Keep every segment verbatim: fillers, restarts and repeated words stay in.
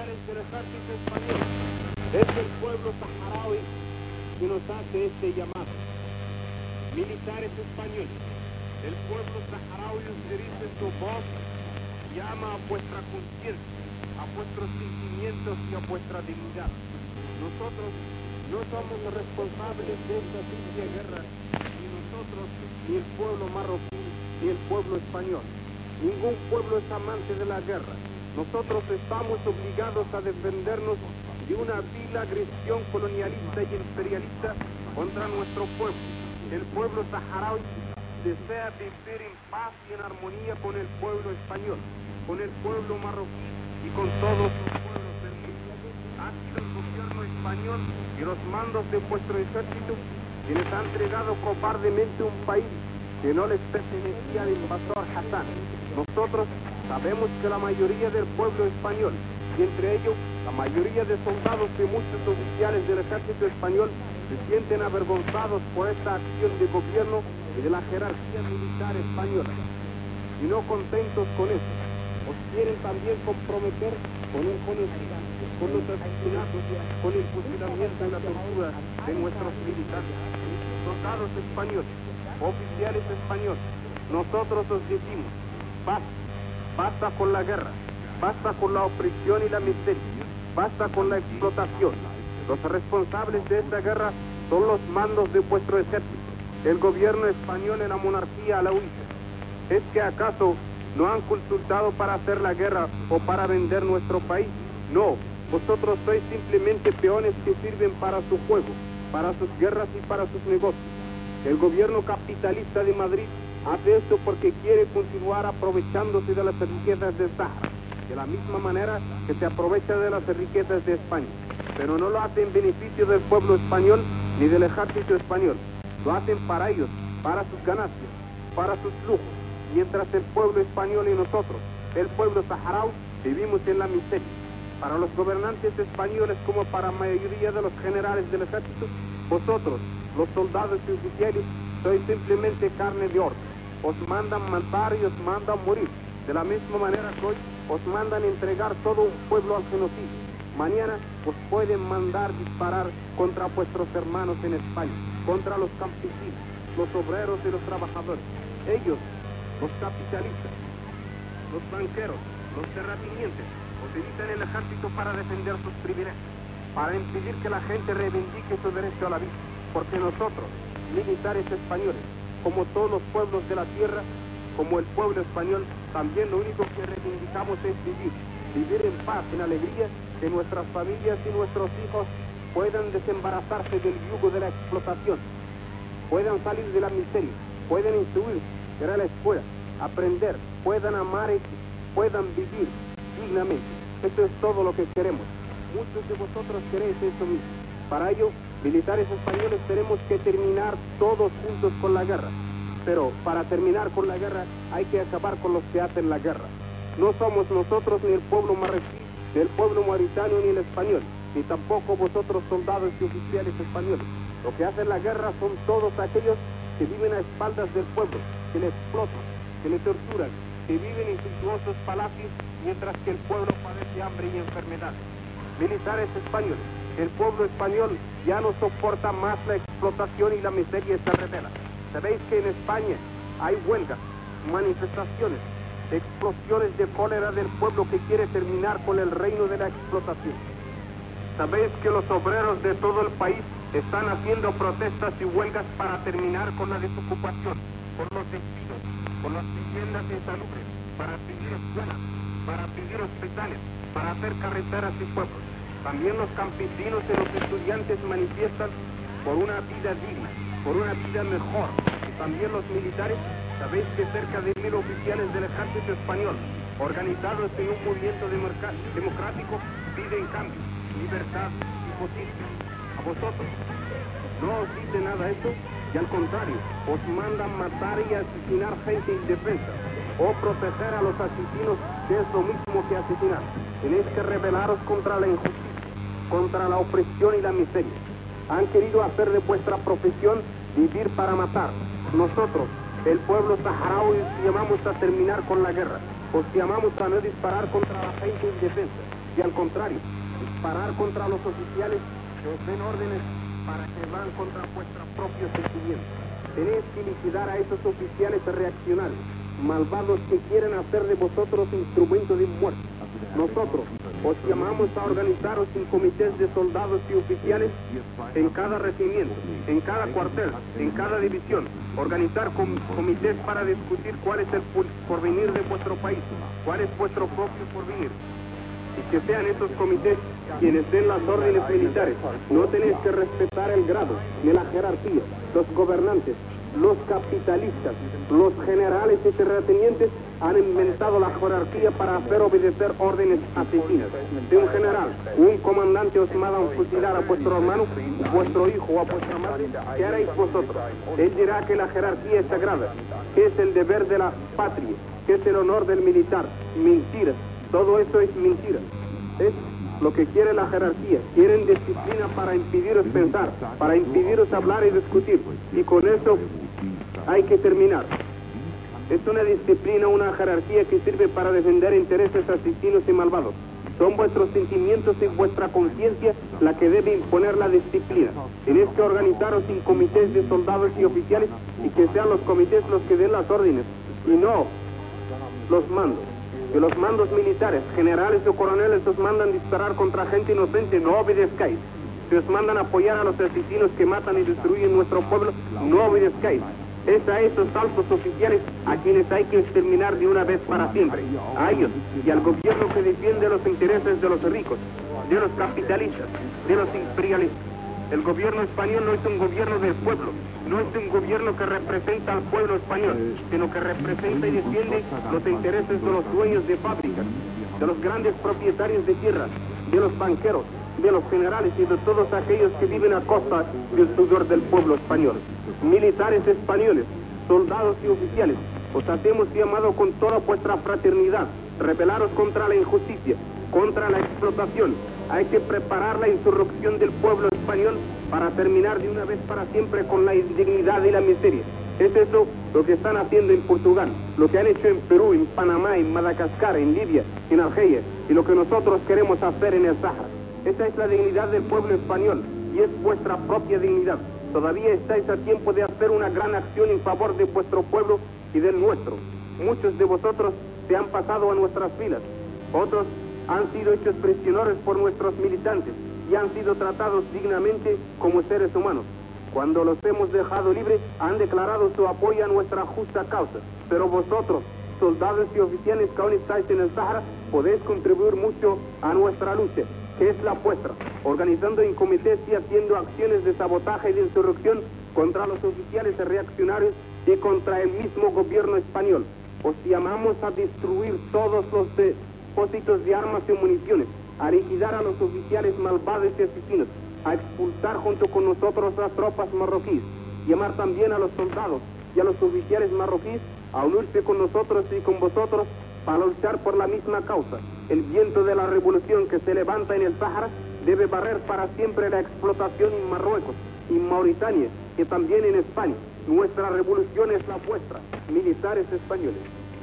oficiales del ejército español. Es el pueblo saharaui que nos hace este llamado. Militares españoles, el pueblo saharaui os dirige su voz, llama a vuestra conciencia, a vuestros sentimientos y a vuestra dignidad. Nosotros no somos los responsables de esta sucia guerra, ni nosotros, ni el pueblo marroquí, ni el pueblo español. Ningún pueblo es amante de la guerra. Nosotros estamos obligados a defendernos de una vil agresión colonialista y imperialista contra nuestro pueblo. El pueblo saharaui desea vivir en paz y en armonía con el pueblo español, con el pueblo marroquí y con todos los pueblos del mundo. Ha sido el gobierno español y los mandos de vuestro ejército quienes han entregado cobardemente un país que no les pertenecía al invasor Hassan. Nosotros sabemos que la mayoría del pueblo español, y entre ellos la mayoría de soldados y muchos oficiales del ejército español, se sienten avergonzados por esta acción de gobierno y de la jerarquía militar española. Y no contentos con eso, os quieren también comprometer con un genocidio, con los asesinatos, con el fusilamiento y la tortura de nuestros militares. Soldados españoles, oficiales españoles, nosotros os decimos, basta, basta con la guerra, basta con la opresión y la miseria, basta con la explotación. Los responsables de esta guerra son los mandos de vuestro ejército, el gobierno español y la monarquía alauita. ¿Es que acaso no han consultado para hacer la guerra o para vender nuestro país? No, vosotros sois simplemente peones que sirven para su juego, para sus guerras y para sus negocios. El gobierno capitalista de Madrid hace esto porque quiere continuar aprovechándose de las riquezas del Sahara, de la misma manera que se aprovecha de las riquezas de España. Pero no lo hace en beneficio del pueblo español ni del ejército español. Lo hacen para ellos, para sus ganancias, para sus lujos. Mientras el pueblo español y nosotros, el pueblo saharaui, vivimos en la miseria. Para los gobernantes españoles como para la mayoría de los generales del ejército, vosotros, los soldados y oficiales, sois simplemente carne de oro. Os mandan matar y os mandan morir. De la misma manera que hoy os mandan entregar todo un pueblo al genocidio. Mañana os pueden mandar disparar contra vuestros hermanos en España, contra los campesinos, los obreros y los trabajadores. Ellos, los capitalistas, los banqueros, los terratenientes, utilizan el ejército para defender sus privilegios, para impedir que la gente reivindique su derecho a la vida. Porque nosotros, militares españoles, como todos los pueblos de la tierra, como el pueblo español, también lo único que reivindicamos es vivir, vivir en paz, en alegría, que nuestras familias y nuestros hijos puedan desembarazarse del yugo de la explotación, puedan salir de la miseria, puedan instruirse, ir a la escuela, aprender, puedan amar y puedan vivir dignamente. Eso es todo lo que queremos. Muchos de vosotros queréis eso mismo. Para ello, militares españoles, tenemos que terminar todos juntos con la guerra. Pero para terminar con la guerra hay que acabar con los que hacen la guerra. No somos nosotros ni el pueblo marroquí, ni el pueblo mauritano, ni el español, ni tampoco vosotros soldados y oficiales españoles. Lo que hacen la guerra son todos aquellos que viven a espaldas del pueblo, que le explotan, que le torturan, que viven en suntuosos palacios mientras que el pueblo padece hambre y enfermedades. Militares españoles, el pueblo español ya no soporta más la explotación y la miseria se revela. Sabéis que en España hay huelgas, manifestaciones, explosiones de cólera del pueblo que quiere terminar con el reino de la explotación. Sabéis que los obreros de todo el país están haciendo protestas y huelgas para terminar con la desocupación, con los despidos, con las viviendas insalubres, para pedir escuelas, para pedir hospitales, para hacer carreteras y pueblos. También los campesinos y los estudiantes manifiestan por una vida digna, por una vida mejor. Y también los militares, sabéis que cerca de mil oficiales del ejército español, organizados en un movimiento democrático, piden cambio, libertad y justicia. A vosotros no os dice nada eso, y al contrario, os mandan matar y asesinar gente indefensa, o proteger a los asesinos, que es lo mismo que asesinar. Tenéis que rebelaros contra la injusticia, contra la opresión y la miseria. Han querido hacer de vuestra profesión vivir para matar. Nosotros, el pueblo saharaui, os llamamos a terminar con la guerra. Os llamamos a no disparar contra la gente indefensa. y al contrario, disparar contra los oficiales que os den órdenes para que van contra vuestros propios sentimientos. Tenéis que liquidar a esos oficiales reaccionarios, malvados que quieren hacer de vosotros instrumento de muerte. Nosotros os llamamos a organizaros en comités de soldados y oficiales en cada regimiento, en cada cuartel, en cada división. Organizar com comités para discutir cuál es el porvenir de vuestro país, cuál es vuestro propio porvenir. Y que sean esos comités quienes den las órdenes militares. No tenéis que respetar el grado ni la jerarquía. Los gobernantes, los capitalistas, los generales y terratenientes han inventado la jerarquía para hacer obedecer órdenes asesinas. Si un general o un comandante os mandan fusilar a vuestro hermano, vuestro hijo o a vuestra madre, ¿qué haréis vosotros? Él dirá que la jerarquía es sagrada, que es el deber de la patria, que es el honor del militar. Mentira. Todo eso es mentira. Es lo que quiere la jerarquía. Quieren disciplina para impediros pensar, para impediros hablar y discutir. Y con eso hay que terminar. Es una disciplina, una jerarquía que sirve para defender intereses asesinos y malvados. Son vuestros sentimientos y vuestra conciencia la que debe imponer la disciplina. Tenéis que organizaros en comités de soldados y oficiales y que sean los comités los que den las órdenes y no los mandos. Que los mandos militares, generales o coroneles os mandan disparar contra gente inocente, no obedezcáis. Si os mandan apoyar a los asesinos que matan y destruyen nuestro pueblo, no obedezcáis. Es a esos altos oficiales a quienes hay que exterminar de una vez para siempre. A ellos y al gobierno que defiende los intereses de los ricos, de los capitalistas, de los imperialistas. El gobierno español no es un gobierno del pueblo, no es un gobierno que representa al pueblo español, sino que representa y defiende los intereses de los dueños de fábricas, de los grandes propietarios de tierras, de los banqueros, de los generales y de todos aquellos que viven a costa del sudor del pueblo español. Militares españoles, soldados y oficiales, os hacemos llamado con toda vuestra fraternidad, rebelaros contra la injusticia, contra la explotación. Hay que preparar la insurrección del pueblo español para terminar de una vez para siempre con la indignidad y la miseria. Es eso lo que están haciendo en Portugal, lo que han hecho en Perú, en Panamá, en Madagascar, en Libia, en Argelia, y lo que nosotros queremos hacer en el Sáhara. Esa es la dignidad del pueblo español y es vuestra propia dignidad. Todavía estáis a tiempo de hacer una gran acción en favor de vuestro pueblo y del nuestro. Muchos de vosotros se han pasado a nuestras filas, otros han sido hechos prisioneros por nuestros militantes y han sido tratados dignamente como seres humanos. Cuando los hemos dejado libres, han declarado su apoyo a nuestra justa causa. Pero vosotros, soldados y oficiales que aún estáis en el Sáhara, podéis contribuir mucho a nuestra lucha, que es la vuestra, organizando en comités y haciendo acciones de sabotaje y de insurrección contra los oficiales reaccionarios y contra el mismo gobierno español. Os llamamos a destruir todos los depósitos de armas y municiones, a liquidar a los oficiales malvados y asesinos, a expulsar junto con nosotros las tropas marroquíes, llamar también a los soldados y a los oficiales marroquíes a unirse con nosotros y con vosotros para luchar por la misma causa. El viento de la revolución que se levanta en el Sáhara debe barrer para siempre la explotación en Marruecos, en Mauritania y también en España. Nuestra revolución es la vuestra, militares españoles.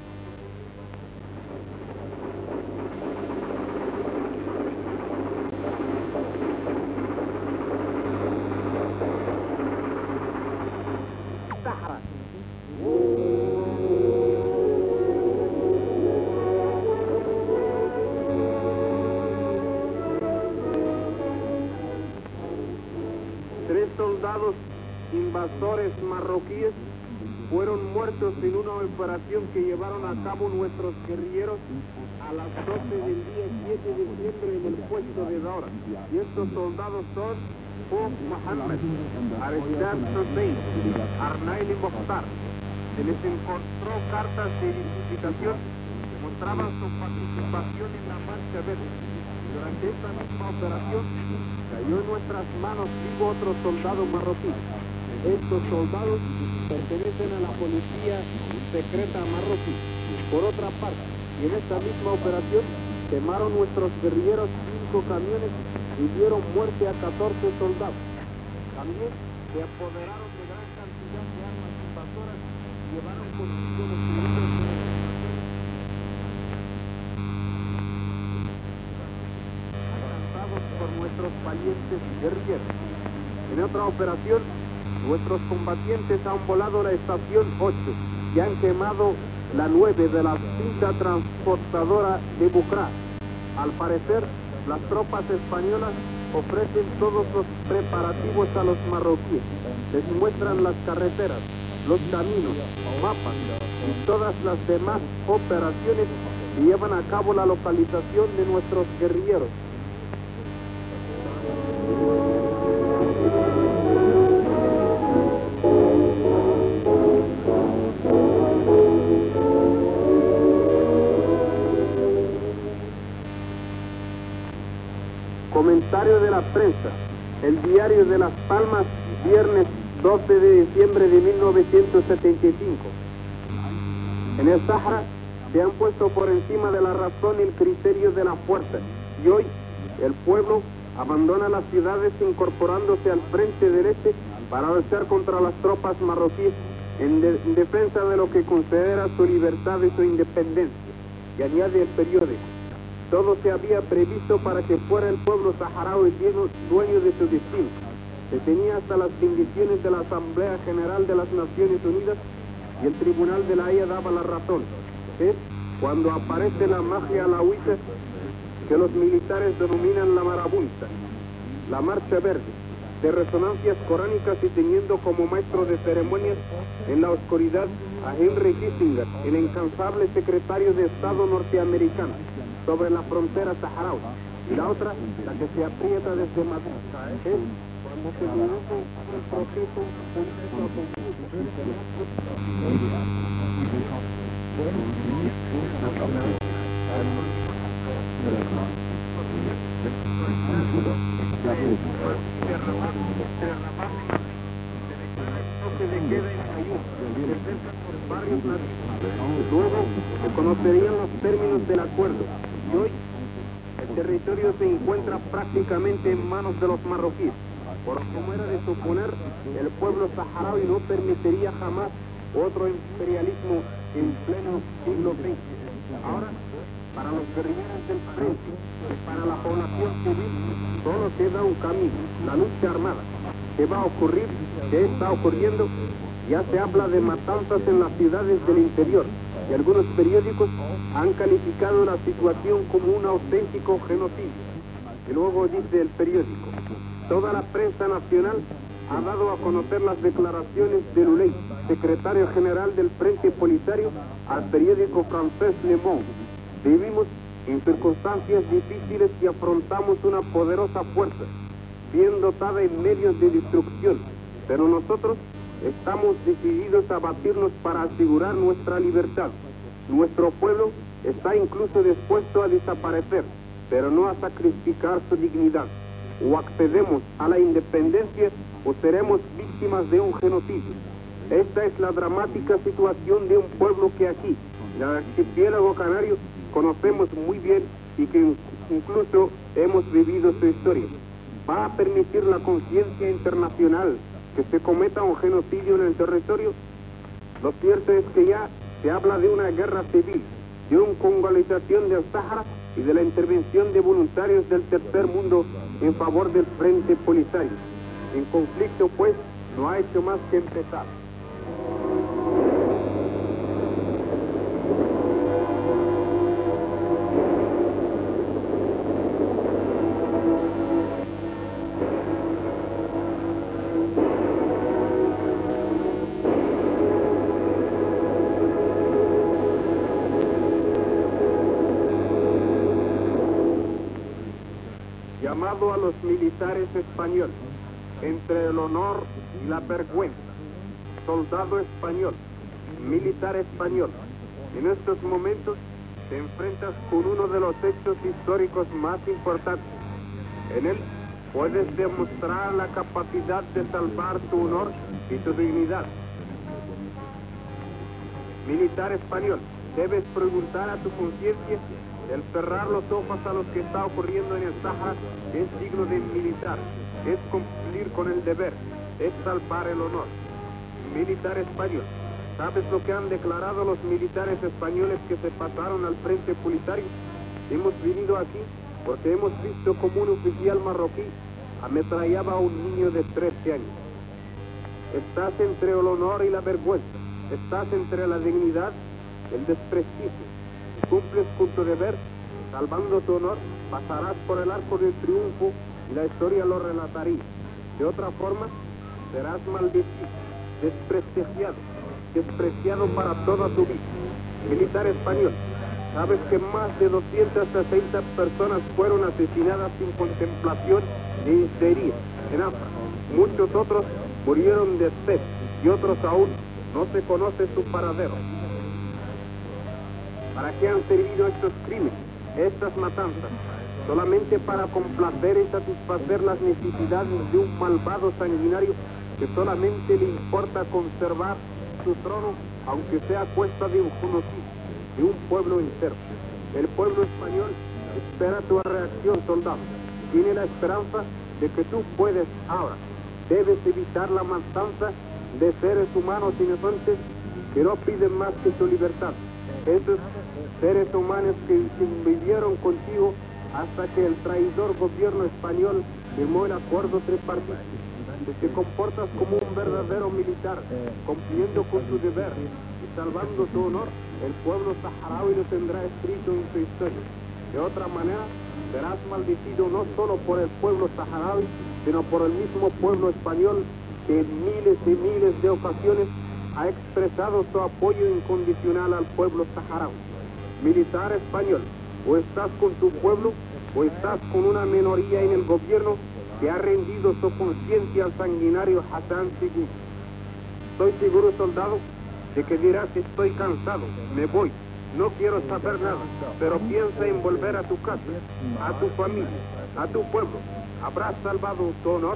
Sáhara. Tres soldados invasores marroquíes fueron muertos en una operación que llevaron a cabo nuestros guerrilleros a las doce del día siete de diciembre en el puesto de Daura. Y estos soldados son Fouad Mohammed, Arshad Hussein, Arnail y Mokhtar. Se les encontró cartas de identificación que mostraban su participación en la Marcha Verde. Durante esta misma operación cayó en nuestras manos vivo otro soldado marroquí. Estos soldados pertenecen a la policía secreta marroquí. Por otra parte, y en esta misma operación, quemaron nuestros guerrilleros cinco camiones y dieron muerte a catorce soldados. También se apoderaron de gran cantidad de armas invasoras y llevaron consigo los civiles de nuestros valientes guerrilleros. En otra operación, nuestros combatientes han volado la estación ocho y han quemado la nueve de la cinta transportadora de Bucra. Al parecer, las tropas españolas ofrecen todos los preparativos a los marroquíes. Les muestran las carreteras, los caminos, mapas y todas las demás operaciones que llevan a cabo la localización de nuestros guerrilleros. Comentario de la prensa. El Diario de Las Palmas, viernes doce de diciembre de mil novecientos setenta y cinco. En el Sahara se han puesto por encima de la razón y el criterio de la fuerza, y hoy el pueblo abandona las ciudades incorporándose al frente del este para luchar contra las tropas marroquíes en, de, en defensa de lo que considera su libertad y su independencia. Y añade el periódico: todo se había previsto para que fuera el pueblo saharaui dueño de su destino. Se tenía hasta las bendiciones de la Asamblea General de las Naciones Unidas y el Tribunal de la Haya daba la razón. Es cuando aparece la magia alauita que los militares denominan la marabunta, la marcha verde, de resonancias coránicas y teniendo como maestro de ceremonias en la oscuridad a Henry Kissinger, el incansable secretario de Estado norteamericano, sobre la frontera saharaui, y la otra, la que se aprieta desde Madrid, es cuando se produce el proceso político. Luego se conocerían los términos del acuerdo, y hoy el territorio se encuentra prácticamente en manos de los marroquíes. Por como era de suponer, el pueblo saharaui no permitiría jamás otro imperialismo en pleno siglo veinte. Ahora, para los guerrilleros del frente y para la población civil, solo queda un camino: la lucha armada. ¿Qué va a ocurrir? ¿Qué está ocurriendo? Ya se habla de matanzas en las ciudades del interior, y algunos periódicos han calificado la situación como un auténtico genocidio. Y luego dice el periódico: toda la prensa nacional ha dado a conocer las declaraciones de Luley, secretario general del Frente Polisario, al periódico francés Le Monde. Vivimos en circunstancias difíciles y afrontamos una poderosa fuerza, bien dotada en medios de destrucción, pero nosotros estamos decididos a batirnos para asegurar nuestra libertad. Nuestro pueblo está incluso dispuesto a desaparecer, pero no a sacrificar su dignidad. O accedemos a la independencia o seremos víctimas de un genocidio. Esta es la dramática situación de un pueblo que aquí, en el archipiélago canario, conocemos muy bien y que incluso hemos vivido su historia. ¿Va a permitir la conciencia internacional que se cometa un genocidio en el territorio? Lo cierto es que ya se habla de una guerra civil, de una congolización del Sahara y de la intervención de voluntarios del tercer mundo en favor del Frente Polisario. El conflicto, pues, no ha hecho más que empezar. Llamado a los militares españoles, entre el honor y la vergüenza. Soldado español, militar español, en estos momentos te enfrentas con uno de los hechos históricos más importantes. En él puedes demostrar la capacidad de salvar tu honor y tu dignidad. Militar español, debes preguntar a tu conciencia: el cerrar los ojos a lo que está ocurriendo en el Sahara es signo de militar, es cumplir con el deber, es salvar el honor. Militar español, ¿sabes lo que han declarado los militares españoles que se pasaron al Frente Polisario? Hemos venido aquí porque hemos visto como un oficial marroquí ametrallaba a un niño de trece años. Estás entre el honor y la vergüenza, estás entre la dignidad y el desprestigio. Si cumples con tu deber, salvando tu honor, pasarás por el arco del triunfo y la historia lo relataría. De otra forma, serás maldecido, desprestigiado, despreciado para toda tu vida. Militar español, sabes que más de doscientas sesenta personas fueron asesinadas sin contemplación e histeria en África. Muchos otros murieron de sed y otros aún no se conoce su paradero. ¿Para qué han servido estos crímenes, estas matanzas? Solamente para complacer y satisfacer las necesidades de un malvado sanguinario que solamente le importa conservar su trono, aunque sea a cuesta de un genocidio de un pueblo entero. El pueblo español espera tu reacción, soldado. Tiene la esperanza de que tú puedes ahora. Debes evitar la matanza de seres humanos inocentes que no piden más que su libertad. Esos seres humanos que vivieron contigo hasta que el traidor gobierno español firmó el acuerdo tripartito. Si te comportas como un verdadero militar, cumpliendo con tu deber y salvando tu honor, el pueblo saharaui lo tendrá escrito en su historia. De otra manera, serás maldecido no solo por el pueblo saharaui, sino por el mismo pueblo español que en miles y miles de ocasiones ha expresado su apoyo incondicional al pueblo saharaui. Militar español, o estás con tu pueblo, o estás con una minoría en el gobierno que ha rendido su conciencia al sanguinario Hassan segundo. Estoy seguro, soldado, de que dirás: estoy cansado, me voy, no quiero saber nada, pero piensa en volver a tu casa, a tu familia, a tu pueblo. ¿Habrás salvado tu honor?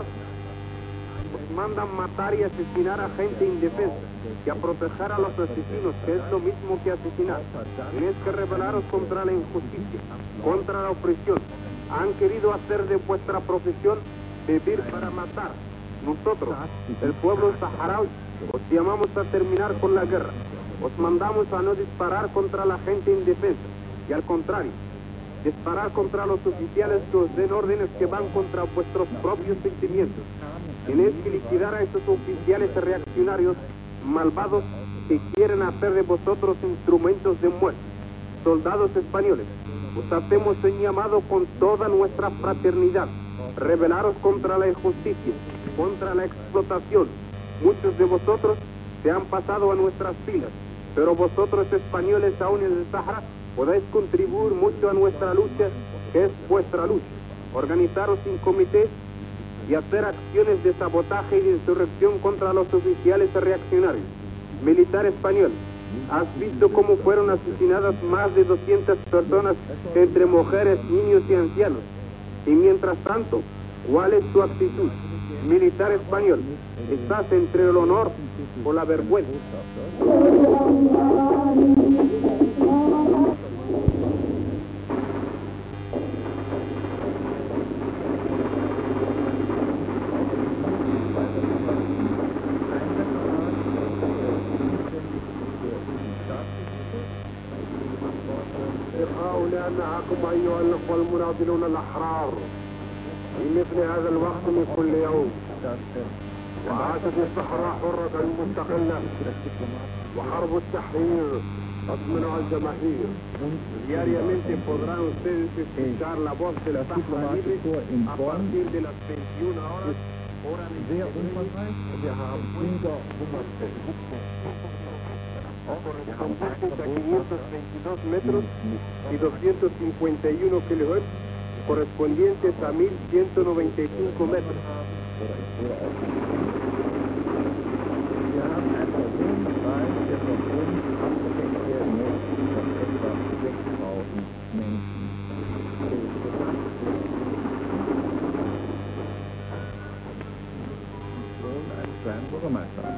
Os mandan matar y asesinar a gente indefensa, y a proteger a los asesinos, que es lo mismo que asesinar. Tenéis que rebelaros contra la injusticia, contra la opresión. Han querido hacer de vuestra profesión vivir para matar. Nosotros, el pueblo saharaui, os llamamos a terminar con la guerra. Os mandamos a no disparar contra la gente indefensa, y al contrario, disparar contra los oficiales que os den órdenes que van contra vuestros propios sentimientos. Tenéis que liquidar a esos oficiales reaccionarios malvados que quieren hacer de vosotros instrumentos de muerte. Soldados españoles, os hacemos un llamado con toda nuestra fraternidad. Rebelaros contra la injusticia, contra la explotación. Muchos de vosotros se han pasado a nuestras filas, pero vosotros españoles aún en el Sahara podéis contribuir mucho a nuestra lucha, que es vuestra lucha. Organizaros en comités y hacer acciones de sabotaje y de insurrección contra los oficiales reaccionarios. Militar español, has visto cómo fueron asesinadas más de doscientas personas, entre mujeres, niños y ancianos. Y mientras tanto, ¿cuál es tu actitud? Militar español, estás entre el honor o la vergüenza. معكم أيها الأخوة المناضلون الأحرار في مثل هذا الوقت من كل يوم، وعاشت الصحراء حرة مستقلة، وحرب التحرير تطمن الجماهير. Diariamente podrán ustedes escuchar la voz de la Sahara Libre a partir de las veintiuna horas, hora de sehr umfangreich. Wir haben unser correspondientes a quinientos veintidós metros y doscientos cincuenta y uno kilohertz, correspondientes a mil ciento noventa y cinco metros. Wir haben einen Personenkreis, der von uns abgedeckt werden muss, von etwa sechstausend Menschen. Sohn eines kleinen Bürgermeisters.